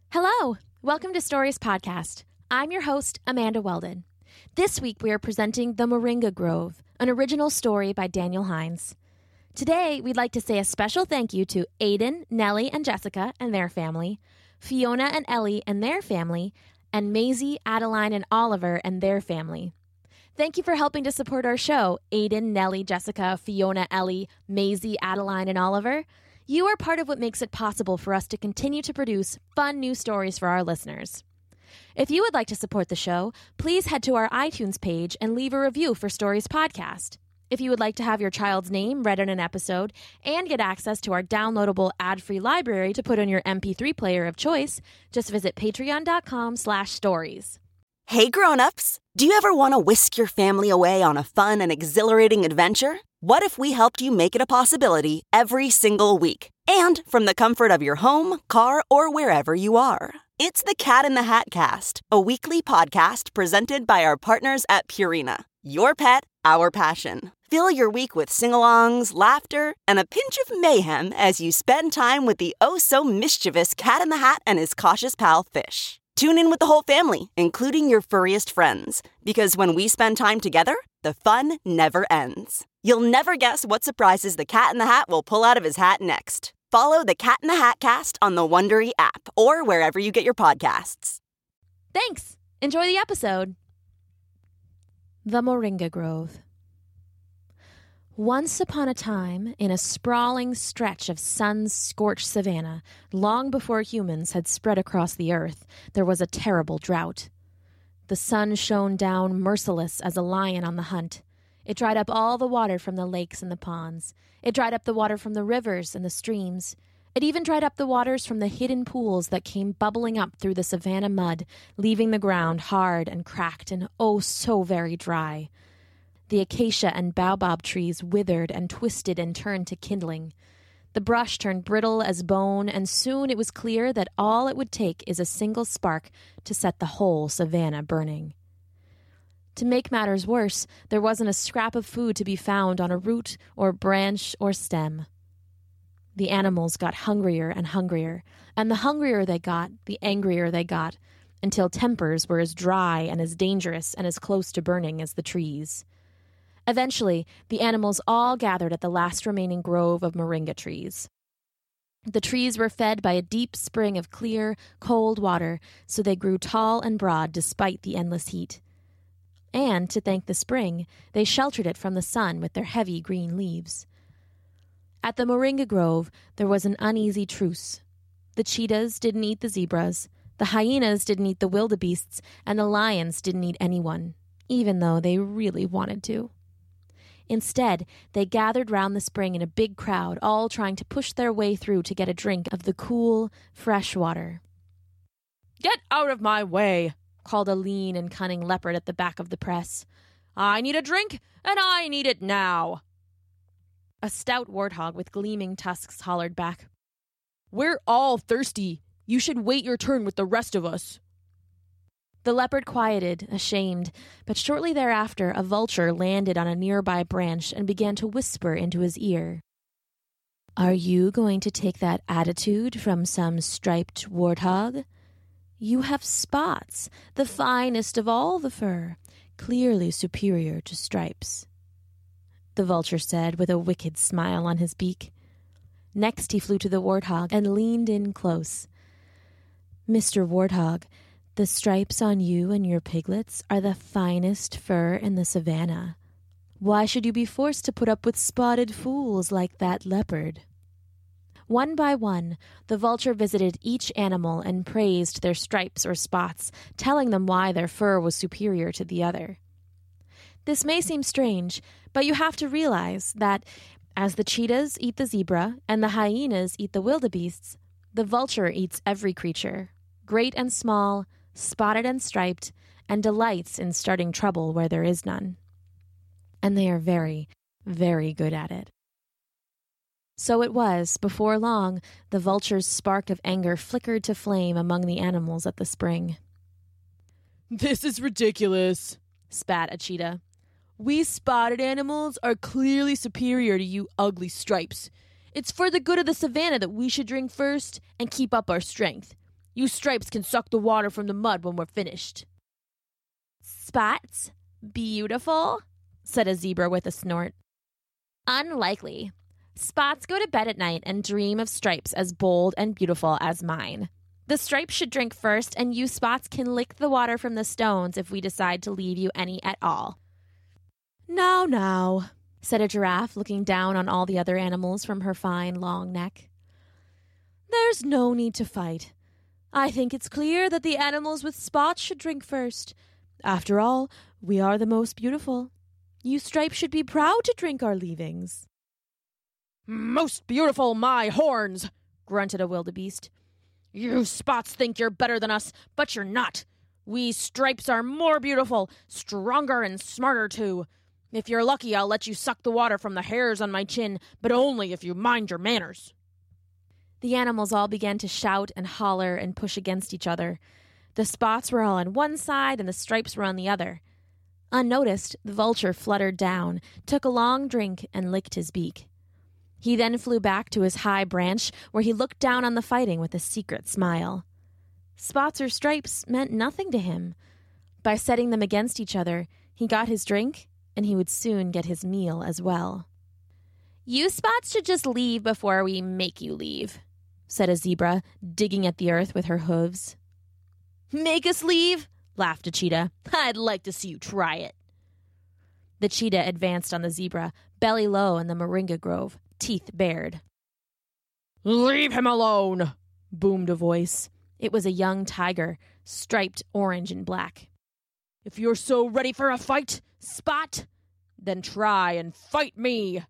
Hello, welcome to Stories Podcast. I'm your host, Amanda Weldon. This week we are presenting The Moringa Grove, an original story by Daniel Hines. Today we'd like to say a special thank you to Aiden, Nellie, and Jessica and their family, Fiona and Ellie and their family, and Maisie, Adeline, and Oliver and their family. Thank you for helping to support our show, Aiden, Nellie, Jessica, Fiona, Ellie, Maisie, Adeline, and Oliver. You are part of what makes it possible for us to continue to produce fun new stories for our listeners. If you would like to support the show, please head to our iTunes page and leave a review for Stories Podcast. If you would like to have your child's name read in an episode and get access to our downloadable ad-free library to put on your MP3 player of choice, just visit patreon.com/stories. Hey grown-ups, do you ever want to whisk your family away on a fun and exhilarating adventure? What if we helped you make it a possibility every single week? And from the comfort of your home, car, or wherever you are. It's the Cat in the Hat Cast, a weekly podcast presented by our partners at Purina. Your pet, our passion. Fill your week with sing-alongs, laughter, and a pinch of mayhem as you spend time with the oh-so-mischievous Cat in the Hat and his cautious pal, Fish. Tune in with the whole family, including your furriest friends, because when we spend time together, the fun never ends. You'll never guess what surprises the Cat in the Hat will pull out of his hat next. Follow the Cat in the Hat Cast on the Wondery app or wherever you get your podcasts. Thanks. Enjoy the episode. The Moringa Grove. Once upon a time, in a sprawling stretch of sun-scorched savanna, long before humans had spread across the earth, there was a terrible drought. The sun shone down merciless as a lion on the hunt. It dried up all the water from the lakes and the ponds. It dried up the water from the rivers and the streams. It even dried up the waters from the hidden pools that came bubbling up through the savanna mud, leaving the ground hard and cracked and oh so very dry. The acacia and baobab trees withered and twisted and turned to kindling. The brush turned brittle as bone, and soon it was clear that all it would take is a single spark to set the whole savanna burning. To make matters worse, there wasn't a scrap of food to be found on a root or branch or stem. The animals got hungrier and hungrier, and the hungrier they got, the angrier they got, until tempers were as dry and as dangerous and as close to burning as the trees. Eventually, the animals all gathered at the last remaining grove of moringa trees. The trees were fed by a deep spring of clear, cold water, so they grew tall and broad despite the endless heat. And, to thank the spring, they sheltered it from the sun with their heavy green leaves. At the Moringa Grove, there was an uneasy truce. The cheetahs didn't eat the zebras, the hyenas didn't eat the wildebeests, and the lions didn't eat anyone, even though they really wanted to. Instead, they gathered round the spring in a big crowd, all trying to push their way through to get a drink of the cool, fresh water. "Get out of my way," called a lean and cunning leopard at the back of the press. "I need a drink, and I need it now." A stout warthog with gleaming tusks hollered back, "We're all thirsty. You should wait your turn with the rest of us." The leopard quieted, ashamed, but shortly thereafter a vulture landed on a nearby branch and began to whisper into his ear. "Are you going to take that attitude from some striped warthog? You have spots, the finest of all the fur, clearly superior to stripes," the vulture said with a wicked smile on his beak. Next he flew to the warthog and leaned in close. "Mr. Warthog, the stripes on you and your piglets are the finest fur in the savanna. Why should you be forced to put up with spotted fools like that leopard?" One by one, the vulture visited each animal and praised their stripes or spots, telling them why their fur was superior to the other. This may seem strange, but you have to realize that, as the cheetahs eat the zebra and the hyenas eat the wildebeests, the vulture eats every creature, great and small, spotted and striped, and delights in starting trouble where there is none. And they are very, very good at it. So it was, before long, the vulture's spark of anger flickered to flame among the animals at the spring. "This is ridiculous," spat a cheetah. "We spotted animals are clearly superior to you ugly stripes. It's for the good of the savanna that we should drink first and keep up our strength. You Stripes can suck the water from the mud when we're finished." "Spots? Beautiful?" said a zebra with a snort. "Unlikely. Spots go to bed at night and dream of Stripes as bold and beautiful as mine. The Stripes should drink first, and you Spots can lick the water from the stones if we decide to leave you any at all." Now, said a giraffe, looking down on all the other animals from her fine, long neck. "There's no need to fight. I think it's clear that the animals with spots should drink first. After all, we are the most beautiful. You Stripes should be proud to drink our leavings." "Most beautiful, my horns!" grunted a wildebeest. "You Spots think you're better than us, but you're not. We Stripes are more beautiful, stronger, and smarter, too. If you're lucky, I'll let you suck the water from the hairs on my chin, but only if you mind your manners." The animals all began to shout and holler and push against each other. The Spots were all on one side and the Stripes were on the other. Unnoticed, the vulture fluttered down, took a long drink, and licked his beak. He then flew back to his high branch, where he looked down on the fighting with a secret smile. Spots or Stripes meant nothing to him. By setting them against each other, he got his drink, and he would soon get his meal as well. "You Spots should just leave before we make you leave," said a zebra, digging at the earth with her hooves. "Make us leave?" laughed a cheetah. "I'd like to see you try it." The cheetah advanced on the zebra, belly low in the moringa grove, teeth bared. "Leave him alone," boomed a voice. It was a young tiger, striped orange and black. "If you're so ready for a fight, Spot, then try and fight me."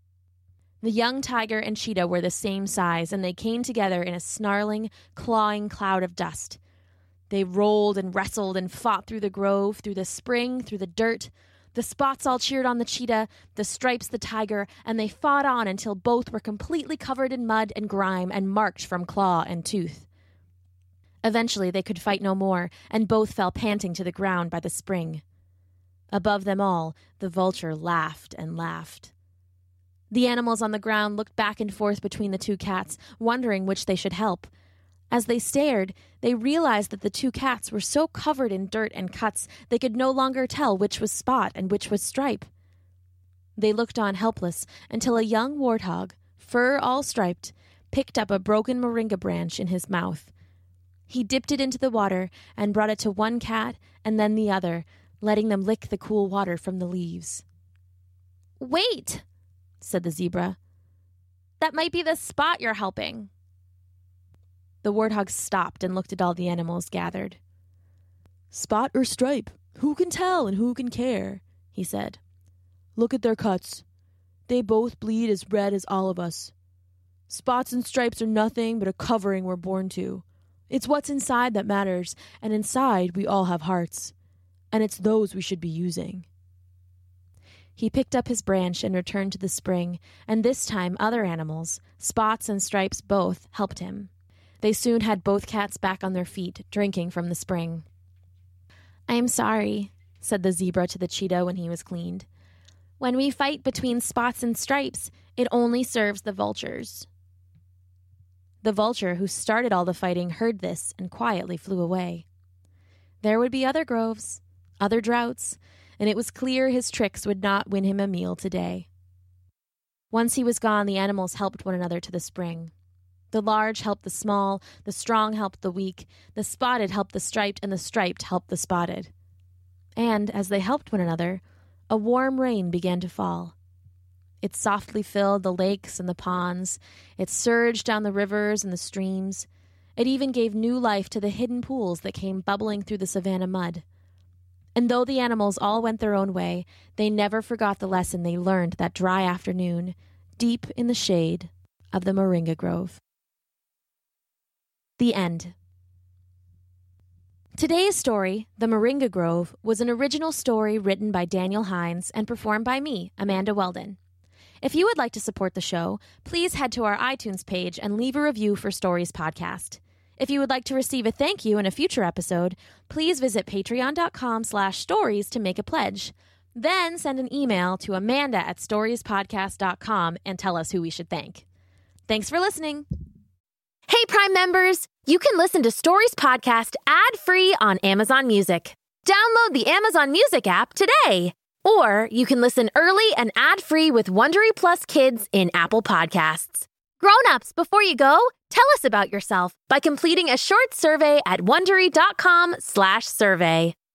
The young tiger and cheetah were the same size, and they came together in a snarling, clawing cloud of dust. They rolled and wrestled and fought through the grove, through the spring, through the dirt. The Spots all cheered on the cheetah, the Stripes the tiger, and they fought on until both were completely covered in mud and grime and marked from claw and tooth. Eventually they could fight no more, and both fell panting to the ground by the spring. Above them all, the vulture laughed and laughed. The animals on the ground looked back and forth between the two cats, wondering which they should help. As they stared, they realized that the two cats were so covered in dirt and cuts they could no longer tell which was Spot and which was Stripe. They looked on helpless until a young warthog, fur all striped, picked up a broken moringa branch in his mouth. He dipped it into the water and brought it to one cat and then the other, letting them lick the cool water from the leaves. "Wait," said the zebra. "That might be the Spot you're helping." The warthog stopped and looked at all the animals gathered. "Spot or Stripe, who can tell and who can care?" he said. "Look at their cuts. They both bleed as red as all of us. Spots and Stripes are nothing but a covering we're born to. It's what's inside that matters, and inside we all have hearts. And it's those we should be using." He picked up his branch and returned to the spring, and this time other animals, Spots and Stripes both, helped him. They soon had both cats back on their feet, drinking from the spring. "I am sorry," said the zebra to the cheetah when he was cleaned. "When we fight between Spots and Stripes, it only serves the vultures." The vulture who started all the fighting heard this and quietly flew away. There would be other groves, other droughts, and it was clear his tricks would not win him a meal today. Once he was gone, the animals helped one another to the spring. The large helped the small, the strong helped the weak, the spotted helped the striped, and the striped helped the spotted. And, as they helped one another, a warm rain began to fall. It softly filled the lakes and the ponds. It surged down the rivers and the streams. It even gave new life to the hidden pools that came bubbling through the savanna mud. And though the animals all went their own way, they never forgot the lesson they learned that dry afternoon, deep in the shade of the moringa grove. The end. Today's story, The Moringa Grove, was an original story written by Daniel Hines and performed by me, Amanda Weldon. If you would like to support the show, please head to our iTunes page and leave a review for Stories Podcast. If you would like to receive a thank you in a future episode, please visit patreon.com/stories to make a pledge. Then send an email to amanda@storiespodcast.com and tell us who we should thank. Thanks for listening. Hey, Prime members! You can listen to Stories Podcast ad-free on Amazon Music. Download the Amazon Music app today. Or you can listen early and ad-free with Wondery Plus Kids in Apple Podcasts. Grown-ups, before you go, tell us about yourself by completing a short survey at Wondery.com/survey.